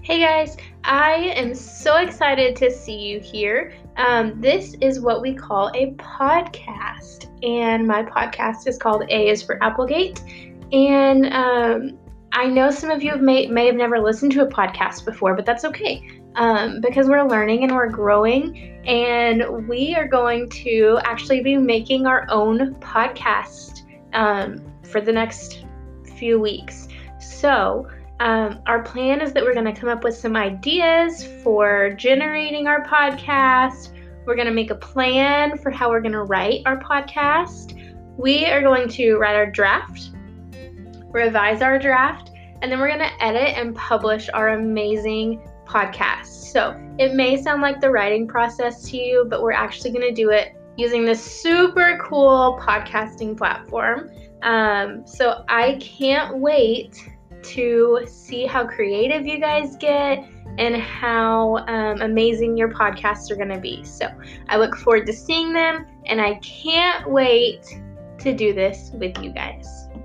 Hey guys, I am so excited to see you here. This is what we call a podcast, and my podcast is called A is for Applegate. And I know some of you may have never listened to a podcast before, but that's okay because we're learning and we're growing, and we are going to actually be making our own podcast for the next few weeks. So, our plan is that we're going to come up with some ideas for generating our podcast. We're going to make a plan for how we're going to write our podcast. We are going to write our draft, revise our draft, and then we're going to edit and publish our amazing podcast. So it may sound like the writing process to you, but we're actually going to do it using this super cool podcasting platform. So I can't wait to see how creative you guys get and how amazing your podcasts are going to be. So I look forward to seeing them, and I can't wait to do this with you guys.